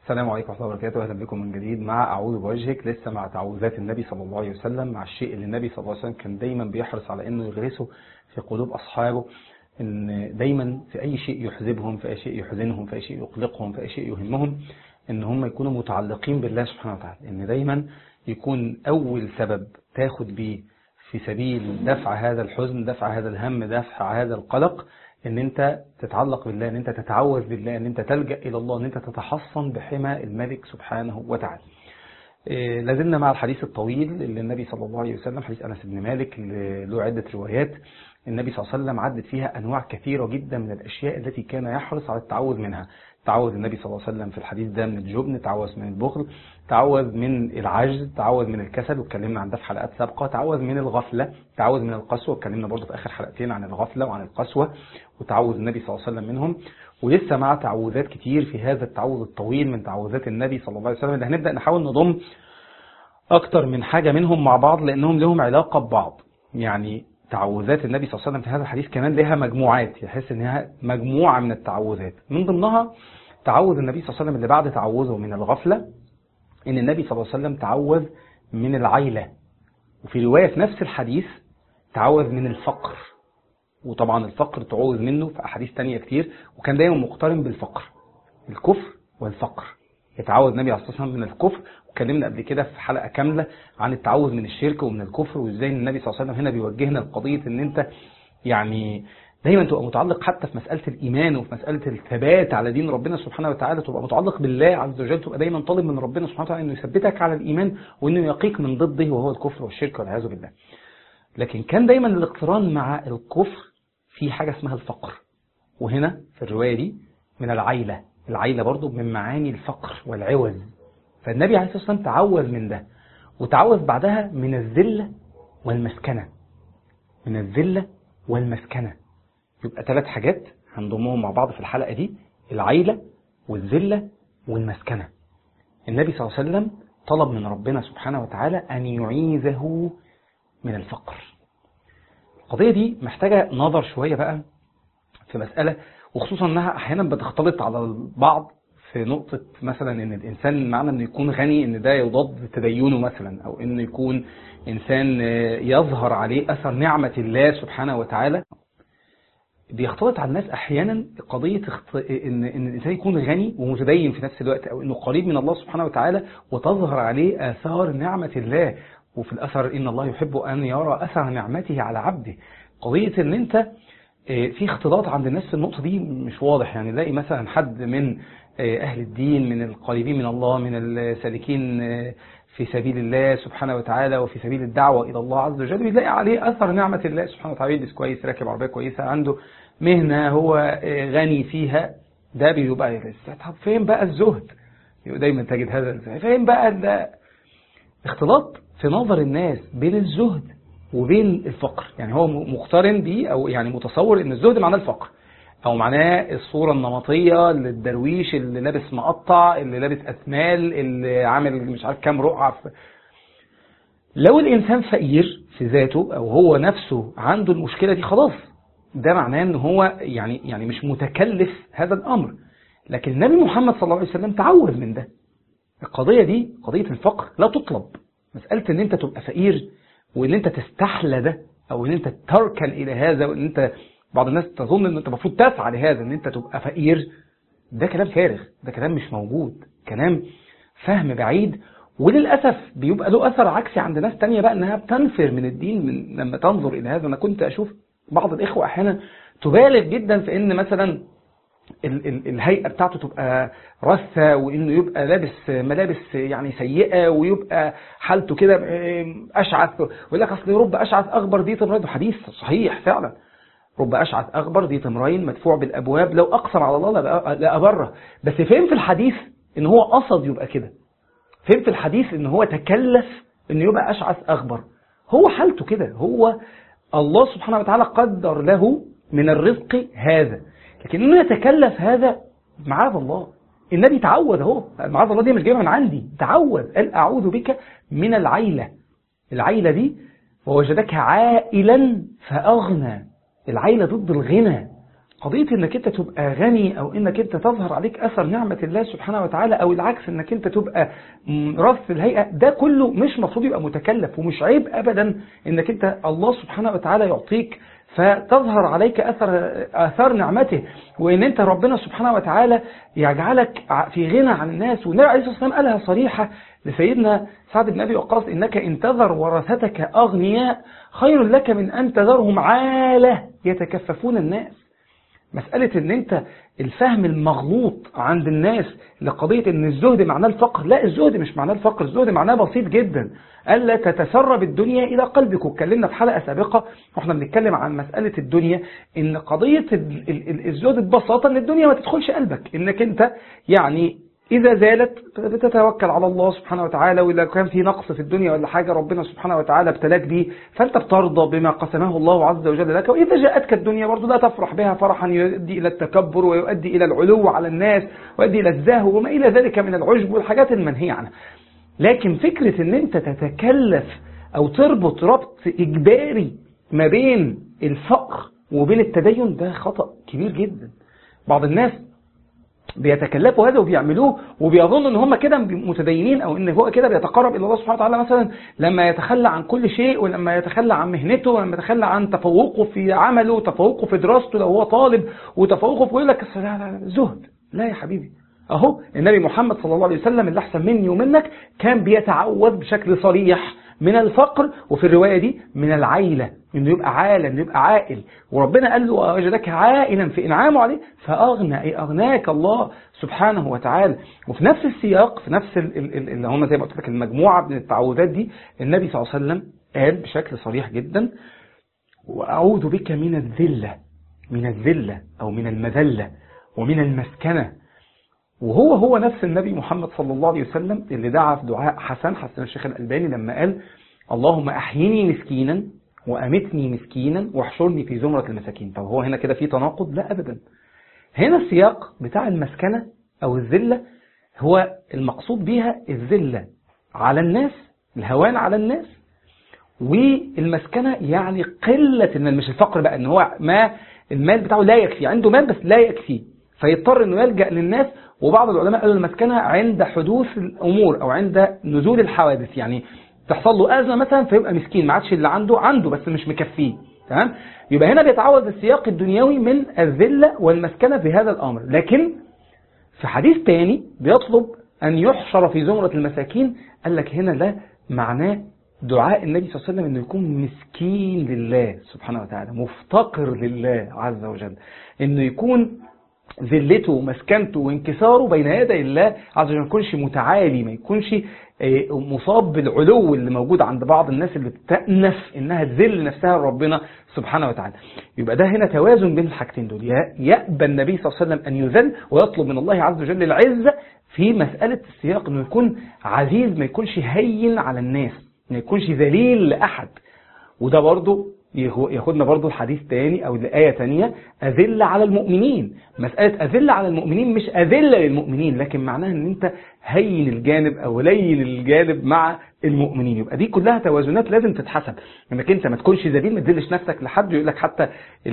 السلام عليكم ورحمة الله وبركاته. أهلا بكم من جديد مع أعوذ بوجهك، لسه مع تعوذات النبي صلى الله عليه وسلم، مع الشيء اللي النبي صلى الله عليه وسلم كان دايما بيحرص على أنه يغرسه في قلوب أصحابه، أن دايما في أي شيء يحزبهم، في أي شيء يحزنهم، في أي شيء يقلقهم، في أي شيء يهمهم، أن هم يكونوا متعلقين بالله سبحانه وتعالى، أن دايما يكون أول سبب تاخد بيه في سبيل دفع هذا الحزن، دفع هذا الهم، دفع هذا القلق، ان انت تتعلق بالله، ان انت تتعوذ بالله، ان انت تلجأ الى الله، ان انت تتحصن بحمى الملك سبحانه وتعالى. لازلنا مع الحديث الطويل اللي النبي صلى الله عليه وسلم، حديث أنس بن مالك اللي له عدة روايات، النبي صلى الله عليه وسلم عدت فيها أنواع كثيرة جدا من الأشياء التي كان يحرص على التعوذ منها. تعوذ النبي صلى الله عليه وسلم في الحديث ده من الجبن، تعوذ من البخل، تعوذ من العجز، تعوذ من الكسل، واتكلمنا عن ده في حلقات سابقة، تعوذ من الغفلة، تعوذ من القسوة، واتكلمنا برضه في آخر حلقتين عن الغفلة وعن القسوة وتعوذ النبي صلى الله عليه وسلم منهم. ولسه مع تعوذات كتير في هذا التعوذ الطويل من تعوذات النبي صلى الله عليه وسلم، اللي هنبدأ نحاول نضم أكتر من حاجة منهم مع بعض لأنهم لهم علاقة ببعض. يعني تعوذات النبي صلى الله عليه وسلم في هذا الحديث كمان لها مجموعات، يحس أنها مجموعة من التعوذات، من ضمنها تعوذ النبي صلى الله عليه وسلم اللي بعد تعوذه من الغفلة، إن النبي صلى الله عليه وسلم تعوذ من العيلة، وفي رواية في نفس الحديث تعوذ من الفقر، وطبعا الفقر تعوذ منه في أحاديث تانية كتير، وكان دايما مقترن بالفقر، الكفر والفقر. يتعوذ النبي عليه الصلاة والسلام من الكفر، وكلمنا قبل كده في حلقة كاملة عن التعوذ من الشرك ومن الكفر، وازاي النبي صلى الله عليه وسلم هنا بيوجهنا لقضية ان انت يعني دايما تبقى متعلق حتى في مسألة الإيمان وفي مسألة الثبات على دين ربنا سبحانه وتعالى، تبقى متعلق بالله عز وجل، تبقى دايما طالب من ربنا سبحانه وتعالى انه يثبتك على الإيمان وانه يقيك من ضده وهو الكفر والشرك والعياذ بالله. لكن كان دايما الاقتران مع الكفر في حاجة اسمها الفقر، وهنا في الرواية دي من العيلة، العيلة برضو من معاني الفقر والعوز، فالنبي عليه الصلاة والسلام تعوذ من ده، وتعوذ بعدها من الذلة والمسكنة، من الذلة والمسكنة. يبقى 3 حاجات هنضمهم مع بعض في الحلقة دي، العيلة والذلة والمسكنة. النبي صلى الله عليه وسلم طلب من ربنا سبحانه وتعالى أن يعيذه من الفقر. القضية دي محتاجة نظر شوية بقى في مسألة، وخصوصا أنها أحيانا بتختلط على البعض في نقطة مثلا أن الإنسان معنى أنه يكون غني أن ده يضاد تدينه مثلا، أو أنه يكون إنسان يظهر عليه أثر نعمة الله سبحانه وتعالى. بيختلط على الناس أحيانا قضية إن الإنسان يكون غني ومتدين في نفس الوقت، أو أنه قريب من الله سبحانه وتعالى وتظهر عليه آثار نعمة الله، وفي الأثر إن الله يحب أن يرى أثر نعمته على عبده. قضية أن أنت في اختلاط عند الناس في النقطة دي مش واضح، يعني نلاقي مثلا حد من أهل الدين، من القريبين من الله، من السالكين في سبيل الله سبحانه وتعالى وفي سبيل الدعوة إلى الله عز وجل، بيلاقي عليه أثر نعمة الله سبحانه وتعالى، يلبس كويس، راكب عربية كويسة، عنده مهنة هو غني فيها، ده بيبقى يلبس. طب فين بقى الزهد؟ دايما تجد هذا، فين بقى اختلاط في نظر الناس بين الزهد وبين الفقر. يعني هو مقترن بيه، أو يعني متصور إن الزهد معناه الفقر، أو معناه الصورة النمطية للدرويش اللي لابس مقطع، اللي لابس أسمال، اللي عامل مش عارف كام رقعة. لو الإنسان فقير في ذاته أو هو نفسه عنده المشكلة دي، خلاص ده معناه إن هو يعني مش متكلف هذا الأمر. لكن النبي محمد صلى الله عليه وسلم تعوذ من ده. القضية دي قضية الفقر لا تطلب، مسألة إن أنت تبقى فقير وإن أنت تستحلى ده، أو إن أنت تركن إلى هذا، وإن أنت بعض الناس تظن إن أنت المفروض تسعى لهذا، إن أنت تبقى فقير، ده كلام فارغ، ده كلام مش موجود، كلام فهم بعيد، وللأسف بيبقى له أثر عكسي عند ناس تانية بقى، إنها بتنفر من الدين من لما تنظر إلى هذا. أنا كنت أشوف بعض الإخوة أحيانا تبالغ جدا في إن مثلا الهيئة بتاعته تبقى رثة، وإنه يبقى لابس ملابس يعني سيئة، ويبقى حالته كده أشعث، ويقول لك أصل رب أشعث أغبر ذي تمرين. حديث صحيح فعلا، رب أشعث أغبر ذي تمرين مدفوع بالأبواب لو أقسم على الله لأبره. بس فين في الحديث إن هو قصد يبقى كده؟ فين في الحديث إن هو تكلف إنه يبقى أشعث أغبر؟ هو حالته كده، هو الله سبحانه وتعالى قدر له من الرزق هذا، لكن إنه يتكلف هذا معاذ الله. النبي تعوذ اهو، معاذ الله دي مش جايبها من عندي، تعوذ قال أعوذ بك من العيلة. العيلة دي ووجدك عائلا فأغنى، العيلة ضد الغنى، قضية انك انت تبقى غني او انك انت تظهر عليك اثر نعمة الله سبحانه وتعالى، او العكس انك انت تبقى رث الهيئة، ده كله مش مفروض يبقى متكلف، ومش عيب ابدا انك انت الله سبحانه وتعالى يعطيك فتظهر عليك اثار نعمته، وان انت ربنا سبحانه وتعالى يجعلك في غنى عن الناس. والنبي عليه الصلاة والسلام قالها صريحة لسيدنا سعد بن ابي وقاص: انك ان تذر ورثتك اغنياء خير لك من ان تذرهم عالة يتكففون الناس. مسألة ان انت الفهم المغلوط عند الناس لقضية ان الزهد معناه الفقر، لا، الزهد مش معناه الفقر، الزهد معناه بسيط جدا، ألا تتسرب الدنيا إلى قلبك. واتكلمنا في حلقة سابقة واحنا بنتكلم عن مسألة الدنيا، ان قضية الزهد ببساطة ان الدنيا ما تدخلش قلبك، انك انت يعني إذا زالت بتتوكل على الله سبحانه وتعالى، وإذا كان في نقص في الدنيا ولا حاجة ربنا سبحانه وتعالى ابتلاك به فأنت بترضى بما قسمه الله عز وجل لك. وإذا جاءتك الدنيا برضو لا تفرح بها فرحا يؤدي إلى التكبر ويؤدي إلى العلو على الناس ويؤدي إلى الزهو وما إلى ذلك من العجب والحاجات المنهية عنها. لكن فكرة أن أنت تتكلف أو تربط ربط إجباري ما بين الفقر وبين التدين، ده خطأ كبير جدا. بعض الناس بيتكلفوا هذا وبيعملوه وبيظنوا ان هم كده متدينين، او ان هو كده بيتقرب الى الله سبحانه وتعالى، مثلا لما يتخلى عن كل شيء، ولما يتخلى عن مهنته، ولما يتخلى عن تفوقه في عمله وتفوقه في دراسته لو هو طالب، وتفوقه في يقول لك زهد. لا يا حبيبي، اهو النبي محمد صلى الله عليه وسلم اللي احسن مني ومنك كان بيتعوذ بشكل صريح من الفقر، وفي الرواية دي من العيلة، انه يبقى عالة، انه يبقى عائل. وربنا قال له: وجدك عائلا في انعامه عليه فاغنى، اي اغناك الله سبحانه وتعالى. وفي نفس السياق، في نفس اللي هم زي ما قلت لك المجموعة من التعوذات دي، النبي صلى الله عليه وسلم قال بشكل صريح جدا: واعوذ بك من الذلة، من الذلة او من المذلة ومن المسكنة. وهو نفس النبي محمد صلى الله عليه وسلم اللي دعا في دعاء حسن الشيخ الألباني لما قال: اللهم أحيني مسكينا وأمتني مسكينا واحشرني في زمرة المساكين. طب هو هنا كده في تناقض؟ لا أبدا. هنا السياق بتاع المسكنة أو الذلة هو المقصود بيها الذلة على الناس، الهوان على الناس، والمسكنة يعني قلة المال، مش الفقر بقى، ان هو ما المال بتاعه لا يكفي، عنده مال بس لا يكفي فيضطر انه يلجأ للناس. وبعض العلماء قالوا المسكنة عند حدوث الأمور أو عند نزول الحوادث، يعني تحصل له أزمة مثلا فيبقى مسكين، ما عادش اللي عنده بس مش مكفيه. تمام؟ يبقى هنا بيتعوض السياق الدنيوي من الذلة والمسكنة في هذا الأمر. لكن في حديث تاني بيطلب أن يحشر في زمرة المساكين، قال لك هنا لا معناه دعاء النبي صلى الله عليه وسلم انه يكون مسكين لله سبحانه وتعالى، مفتقر لله عز وجل، انه يكون ذلته ومسكنته وانكساره بين يدي الله عز وجل، ما يكونش متعالي، ما يكونش مصاب بالعلو اللي موجود عند بعض الناس اللي بتأنف انها تذل نفسها لربنا سبحانه وتعالى. يبقى ده هنا توازن بين الحاجتين دول، يأبى النبي صلى الله عليه وسلم ان يذل ويطلب من الله عز وجل العزة في مسألة السياق، انه يكون عزيز، ما يكونش هين على الناس، ما يكونش ذليل لأحد. وده برضو ياخدنا برضو الحديث تاني او الآية تانية: أذل على المؤمنين. مسألة أذل على المؤمنين مش أذل للمؤمنين، لكن معناها ان انت هين الجانب او لين الجانب مع المؤمنين. يبقى دي كلها توازنات لازم تتحسب، انك انت ما تكونش ذليل، ما تذلش نفسك لحد. يقول لك حتى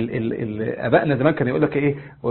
ابائنا زمان كانوا يقول لك ايه: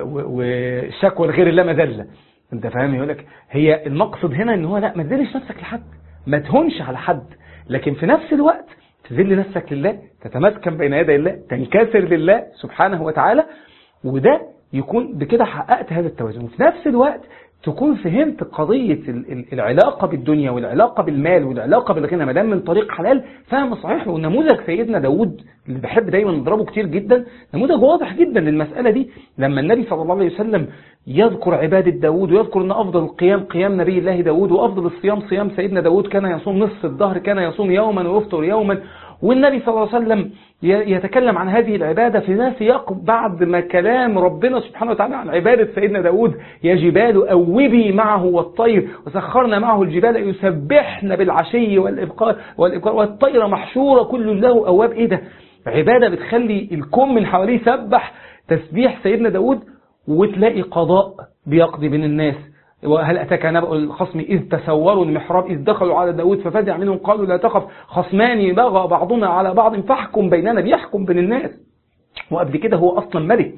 والشكوى لغير الله مذله. انت فاهم؟ يقول لك هي المقصد هنا ان هو لا، ما تذلش نفسك لحد، ما تهونش على حد، لكن في نفس الوقت تذل نفسك لله، تتمسكن بين يدي الله، تنكسر لله سبحانه وتعالى. وده يكون بكده حققت هذا التوازن. وفي نفس الوقت تكون فهمت قضية العلاقة بالدنيا والعلاقة بالمال والعلاقة بالغنى ما دام من طريق حلال فهم صحيح. والنموذج سيدنا داود اللي بحب دايما نضربه كتير جدا، نموذج واضح جدا للمسألة دي. لما النبي صلى الله عليه وسلم يذكر عبادة داود ويذكر ان افضل القيام قيام نبي الله داود، وافضل الصيام صيام سيدنا داود، كان يصوم نصف الظهر، كان يصوم يوما ويفطر يوما. والنبي صلى الله عليه وسلم يتكلم عن هذه العبادة في سياق بعد ما كلام ربنا سبحانه وتعالى عن عبادة سيدنا داود: يا جبال أوبي معه والطير وسخرنا معه الجبال يسبحن بالعشي والإبكار والطير محشورة كل له أواب. إيه ده؟ عبادة بتخلي الكون من حواليه يسبح تسبيح سيدنا داود، وتلاقي قضاء بيقضي بين الناس. وهل أتاك نبأ الخصم إذ تسوروا المحراب إذ دخلوا على داود ففزع منهم قالوا لا تخف خصمان بغى بعضنا على بعض فاحكم بيننا، بيحكم بين الناس. وقبل كده هو أصلا ملك،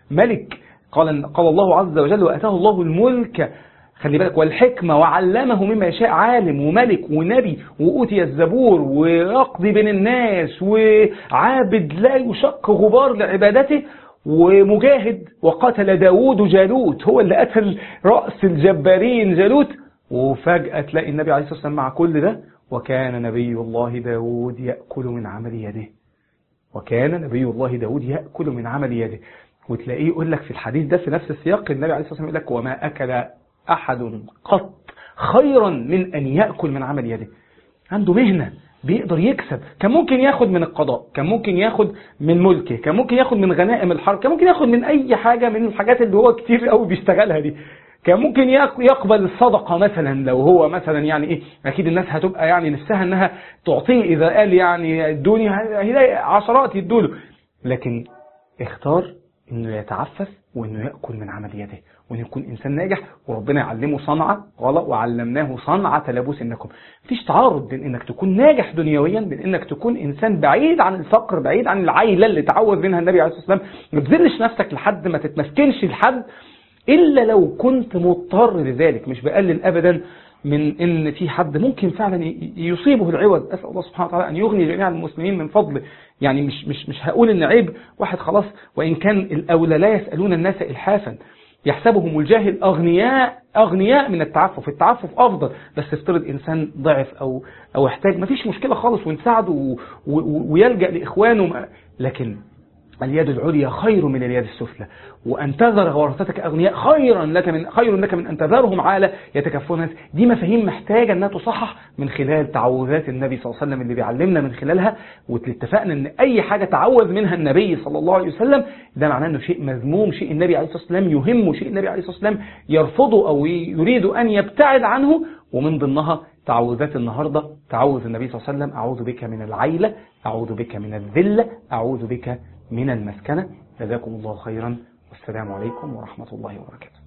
ملك. قال الله عز وجل وآتاه الله الملك، خلي بالك، والحكمة وعلمه مما يشاء، عالم وملك ونبي وأوتي الزبور ويقضي بين الناس وعابد لا يشق غبار لعبادته ومجاهد، وقتل داود جالوت، هو اللي قتل رأس الجبارين جالوت. وفجأة تلاقي النبي عليه الصلاة والسلام مع كل ده وكان نبي الله داود يأكل من عمل يده، وكان نبي الله داود يأكل من عمل يده. وتلاقيه يقول لك في الحديث ده في نفس السياق النبي عليه الصلاة والسلام يقول لك وما أكل أحد قط خيرا من أن يأكل من عمل يده. عنده مهنة بيقدر يكسب، كان ممكن ياخد من القضاء، كان ممكن ياخد من ملكه، كان ممكن ياخد من غنائم الحرب، كان ممكن ياخد من أي حاجة من الحاجات اللي هو كتير قوي بيشتغلها دي، كان ممكن يقبل الصدقة مثلا لو هو مثلا يعني ايه، اكيد الناس هتبقى يعني نفسها انها تعطيه، اذا قال يعني ادوني هيلاقي عشرات يدوله، لكن اختار انه يتعفف وانه يأكل من عمل يده وانه يكون انسان ناجح، وربنا يعلمه صنعة غلط وعلمناه صنعة لبوس انكم. مفيش تعارض بين انك تكون ناجح دنيويا بين انك تكون انسان بعيد عن الفقر، بعيد عن العيلة اللي تعوذ منها النبي عليه الصلاة والسلام. ما تذلش نفسك لحد ما تتمسكنش لحد إلا لو كنت مضطر لذلك. مش بقلل أبدا من إن في حد ممكن فعلا يصيبه العوز، أسأل الله سبحانه وتعالى أن يغني جميع المسلمين من فضله. يعني مش هقول إن عيب واحد خلاص، وإن كان الأولى لا يسألون الناس إلحافا، يحسبهم الجاهل أغنياء من التعفف. التعفف أفضل، بس افترض إنسان ضعف أو احتاج، مفيش مشكلة خالص ونساعده ويلجأ لإخوانه، لكن اليد العليا خير من اليد السفلى، وأن تذر ورثتك أغنياء خير لك من أن تذرهم عالة يتكفون. دي مفاهيم محتاجة أنها تصحح من خلال تعوذات النبي صلى الله عليه وسلم اللي بيعلمنا من خلالها. واتفقنا أن أي حاجة تعوذ منها النبي صلى الله عليه وسلم ده معناه أنه شيء مذموم، شيء النبي عليه الصلاة والسلام يهمه، شيء النبي عليه الصلاة والسلام يرفضه أو يريد أن يبتعد عنه. ومن ضمنها تعوذات النهاردة، تعوذ النبي صلى الله عليه وسلم: أعوذ بك من العيلة، أعوذ بك من الذلة، أعوذ بك من المسكنة. جزاكم الله خيرا، والسلام عليكم ورحمة الله وبركاته.